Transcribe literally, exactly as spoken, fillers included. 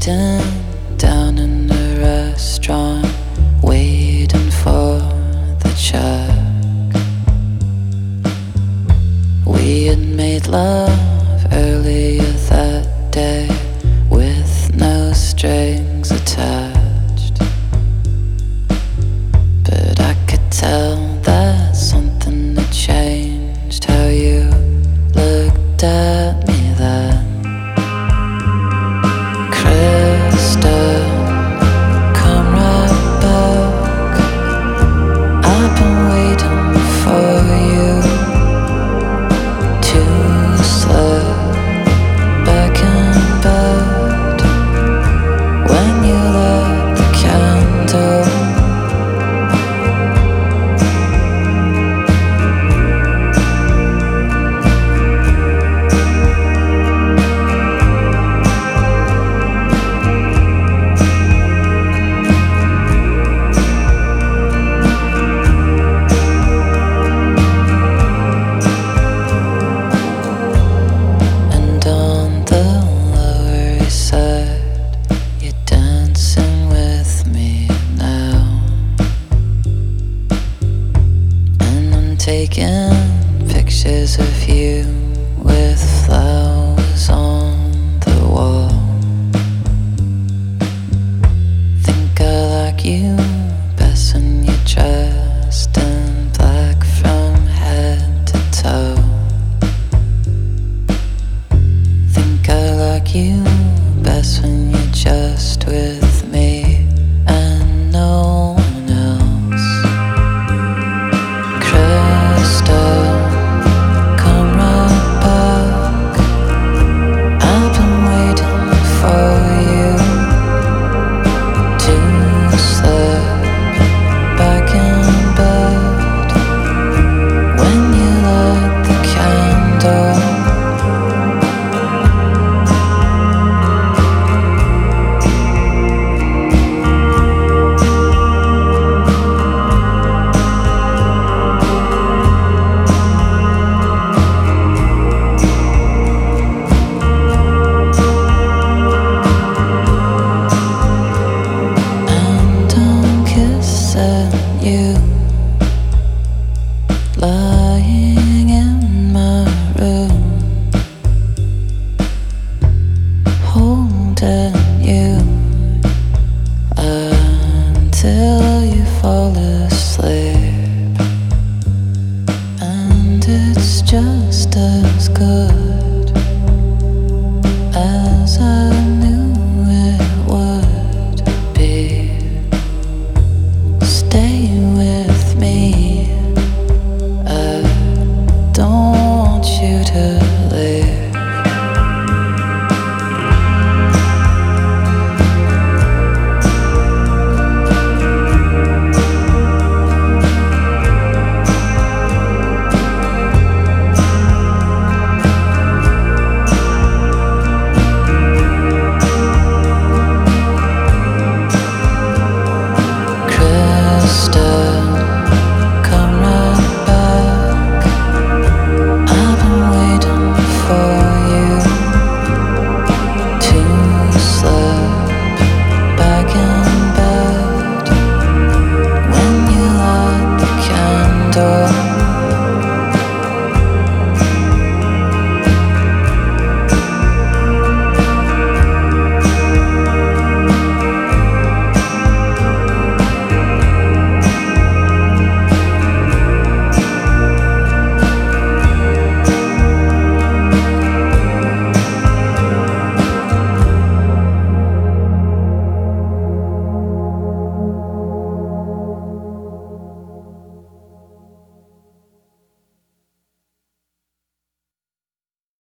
sitting down in a restaurant, waiting for the check. We had made love earlier that day with no strings attached, but I could tell that something had changed. How you looked at me then. Krista, come right back. I've been waiting for you to slip back in bed when you lit the candle. Taking pictures of you with flowers on the wall. Think I like you best when you're dressed in black from head to toe. Think I like you best when you're just with me and no one else. Come right back. I've been waiting for you to slip back in bed when you lit the candle. You lying in my room, holding you until you fall asleep, and it's just as good as I knew it would be. Stay with me, I don't want you to leave. Come right back. I've been waiting for you to slip back in bed when you light the candle.